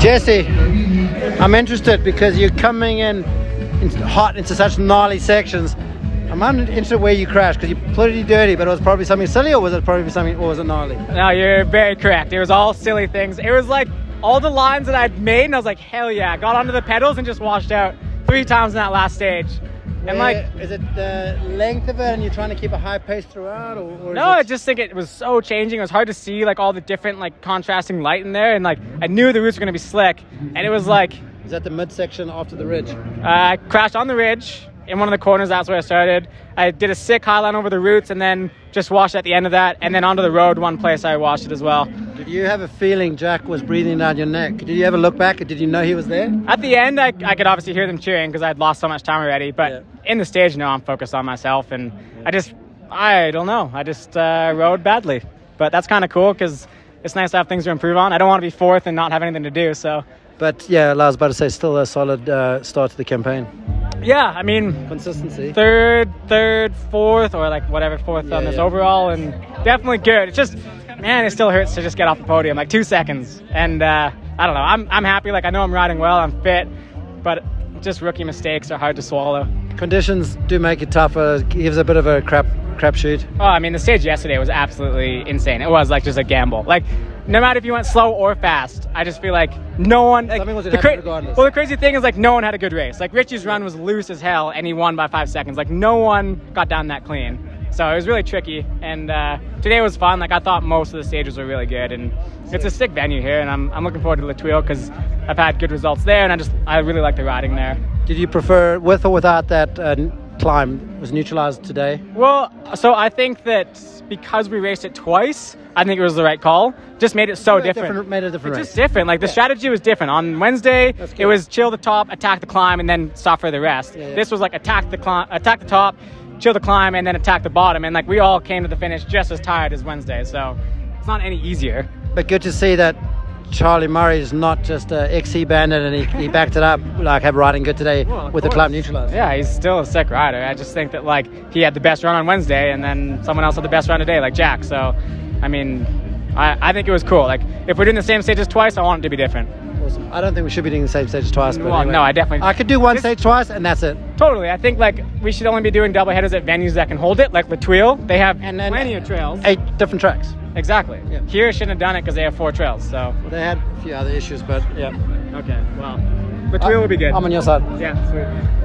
Jesse, I'm interested because you're coming in hot into such gnarly sections. I'm interested where you crashed because you're pretty dirty, but it was probably something silly, or was it gnarly? No, you're very correct. It was all silly things. It was like all the lines that I'd made, and I was like, hell yeah. I got onto the pedals and just washed out 3 times in that last stage. And like, is it the length of it and you're trying to keep a high pace throughout, or no, I just think it was so changing. It was hard to see like all the different like contrasting light in there, and like I knew the routes were going to be slick, and it was like, is that the midsection after the ridge? I crashed on the ridge in one of the corners. That's where I started. I did a sick highline over the roots and then just washed at the end of that, and then onto the road one place I washed it as well. Did you have a feeling Jack was breathing down your neck? Did you ever look back? Did you know he was there? At the end, I could obviously hear them cheering because I'd lost so much time already. But in the stage, no, I'm focused on myself. And I don't know. I just rode badly. But that's kind of cool because it's nice to have things to improve on. I don't want to be fourth and not have anything to do. So. But yeah, I was about to say, still a solid start to the campaign. Yeah, I mean, consistency. Third, fourth, or like whatever, fourth on this overall, and definitely good. It's just, man, it still hurts to just get off the podium, like 2 seconds. And I don't know, I'm happy. Like I know I'm riding well, I'm fit, but just rookie mistakes are hard to swallow. Conditions do make it tougher. Gives a bit of a crapshoot. Oh, I mean, the stage yesterday was absolutely insane. It was like just a gamble. Like, no matter if you went slow or fast, I just feel like no one. Like, the crazy thing is like no one had a good race. Like Richie's run was loose as hell, and he won by 5 seconds. Like no one got down that clean. So it was really tricky. And today was fun. Like I thought most of the stages were really good, and it's a sick venue here. And I'm looking forward to La Tuile because I've had good results there, and I really like the riding there. Did you prefer with or without that climb? Was neutralized today? Well, so I think that because we raced it twice, I think it was the right call. Just made it so different. Made a different race. Just different. Like the strategy was different. On Wednesday, it was chill the top, attack the climb, and then stop for the rest. This was like attack the top, chill the climb, and then attack the bottom. And like we all came to the finish just as tired as Wednesday, so it's not any easier. But good to see that Charlie Murray is not just an XC bandit, and he backed it up, like have riding good today with the climb neutralized. Yeah, he's still a sick rider. I just think that like he had the best run on Wednesday, and then someone else had the best run today, like Jack. So, I mean, I think it was cool. Like if we're doing the same stages twice, I want it to be different. Awesome. I don't think we should be doing the same stages twice. But well, anyway, no, I definitely. I could do one stage twice, and that's it. Totally. I think like we should only be doing double headers at venues that can hold it, like La Tuile. They have plenty of trails. 8 different tracks. Exactly. Yeah. Here shouldn't have done it because they have 4 trails. So. Well, they had a few other issues, but yeah. Okay. Well, La Tuile will be good. I'm on your side. Yeah. Sweet.